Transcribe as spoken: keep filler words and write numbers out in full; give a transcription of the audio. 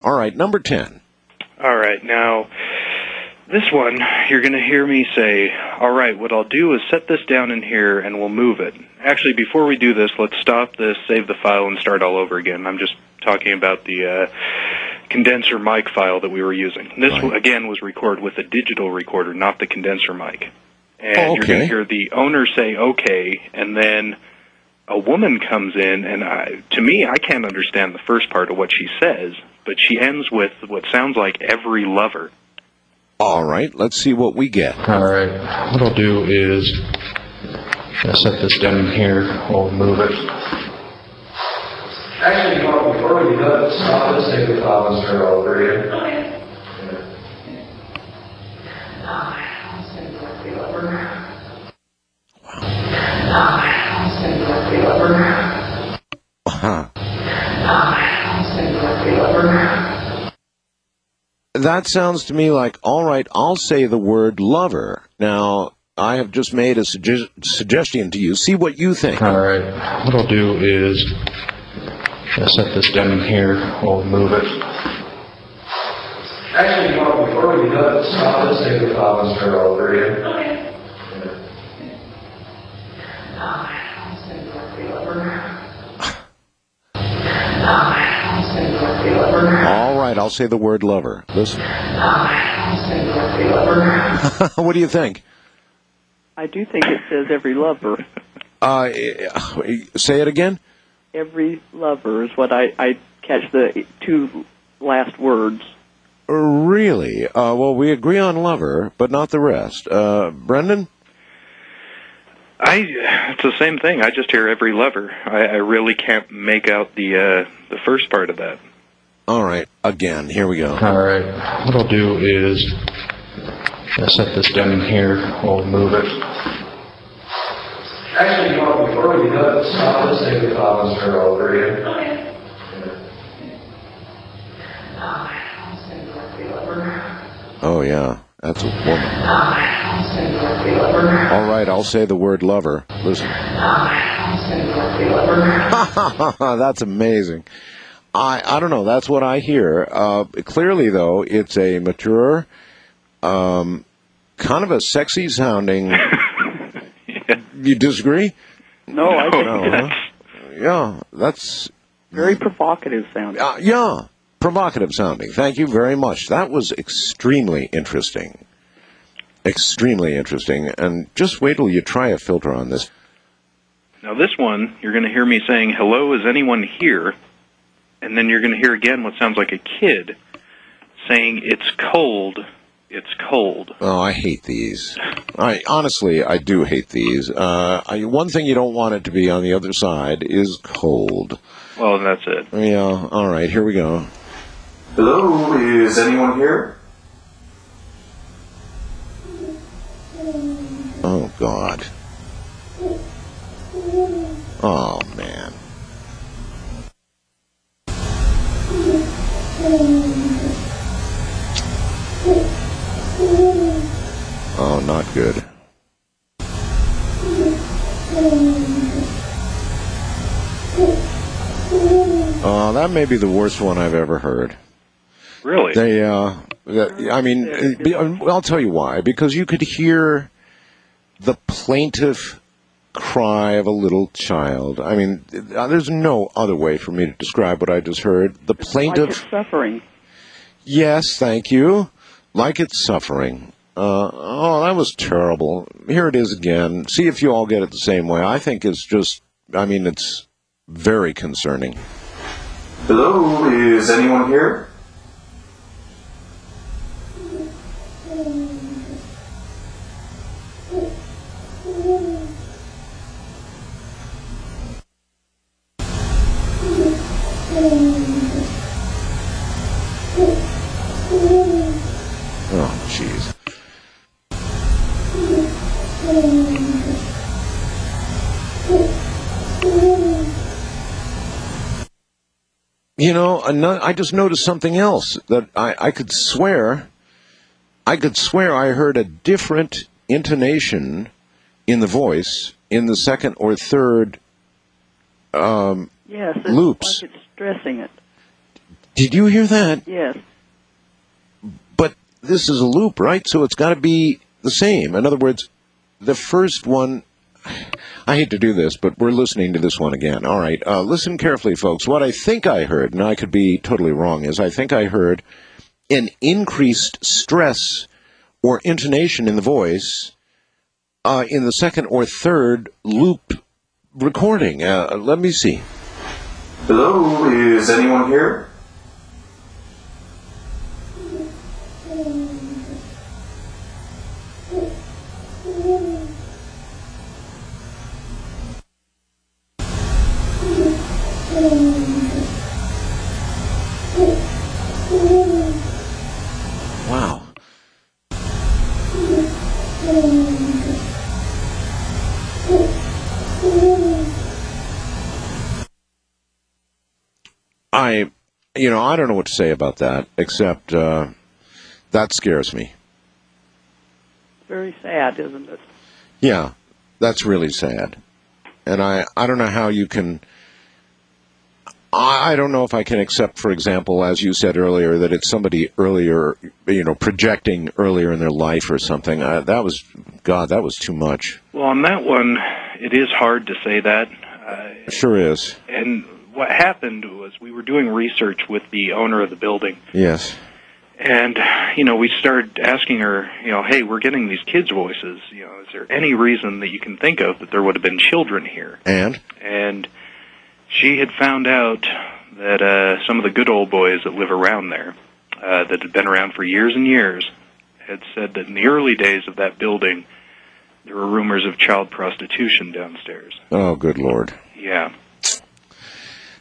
All right, number ten. All right, now, this one, you're going to hear me say, all right, what I'll do is set this down in here and we'll move it. Actually, before we do this, let's stop this, save the file, and start all over again. I'm just talking about the uh, condenser mic file that we were using. This, right. again, was recorded with a digital recorder, not the condenser mic. And oh, okay. you're going to hear the owner say, okay, and then a woman comes in, and I, to me, I can't understand the first part of what she says, but she ends with what sounds like every lover. All right, let's see what we get. All right, what I'll do is I'll set this down here. We'll move it. Actually, Mark, before we do that, stop this, take the file and start all over again. Okay. Uh-huh. That sounds to me like, all right, I'll say the word lover. Now, I have just made a suge- suggestion to you. See what you think. All right. What I'll do is I'll set this down here. We'll move it. Actually, Mark, before we do that, stop this, take the file and start all over again. Okay. All right, I'll say the word lover. Listen. What do you think? I do think it says every lover. Uh, say it again? Every lover is what I, I catch the two last words. Really? Uh, well, we agree on lover, but not the rest. Uh, Brendan? I, it's the same thing. I just hear every lover. I, I really can't make out the uh, the first part of that. All right. Again, here we go. All right. What I'll do is I'll set this down here. We'll move it. Actually, Mark, before we do that, stop this, take the file and start all over again. Okay. Oh, yeah. That's a woman. All right, I'll say the word lover. Listen. That's amazing. I I don't know. That's what I hear. Uh, clearly, though, it's a mature, um, kind of a sexy sounding. Yeah. You disagree? No, I think no, it's huh? Yeah, that's very provocative sounding. Uh, yeah. Provocative sounding. Thank you very much. That was extremely interesting. Extremely interesting. And just wait till you try a filter on this. Now this one, you're going to hear me saying, hello, is anyone here? And then you're going to hear again what sounds like a kid saying, it's cold, it's cold. Oh, I hate these. I honestly, I do hate these. Uh, I, one thing you don't want it to be on the other side is cold. Well, that's it. Yeah, all right, here we go. Hello, is anyone here? Oh, God. Oh, man. Oh, not good. Oh, that may be the worst one I've ever heard. Really? They, uh, I mean, I'll tell you why. Because you could hear the plaintive cry of a little child. I mean, there's no other way for me to describe what I just heard. The plaintive... Like it's suffering. Yes, thank you. Like it's suffering. Uh, oh, that was terrible. Here it is again. See if you all get it the same way. I think it's just, I mean, it's very concerning. Hello, is anyone here? Oh, jeez. You know, I just noticed something else that I, I could swear, I could swear I heard a different intonation in the voice in the second or third um, yes, it's loops. Like it's stressing it. Did you hear that? Yes. But this is a loop, right? So it's got to be the same. In other words, the first one, I hate to do this, but we're listening to this one again. All right, uh, listen carefully, folks. What I think I heard, and I could be totally wrong, is I think I heard an increased stress or intonation in the voice uh, in the second or third loop recording. Uh, let me see. Hello, is anyone here? Wow. I, you know, I don't know what to say about that, except uh, that scares me. Very sad, isn't it? Yeah, that's really sad. And I, I don't know how you can... I don't know if I can accept, for example, as you said earlier, that it's somebody earlier, you know, projecting earlier in their life or something. Uh, that was, God, that was too much. Well, on that one, it is hard to say that. Uh, Sure is. and what happened was we were doing research with the owner of the building. Yes. And, you know, we started asking her, you know, hey, we're getting these kids' voices. You know, is there any reason that you can think of that there would have been children here? And? And she had found out that uh, some of the good old boys that live around there, uh, that had been around for years and years, had said that in the early days of that building, there were rumors of child prostitution downstairs. Oh, good Lord. Yeah.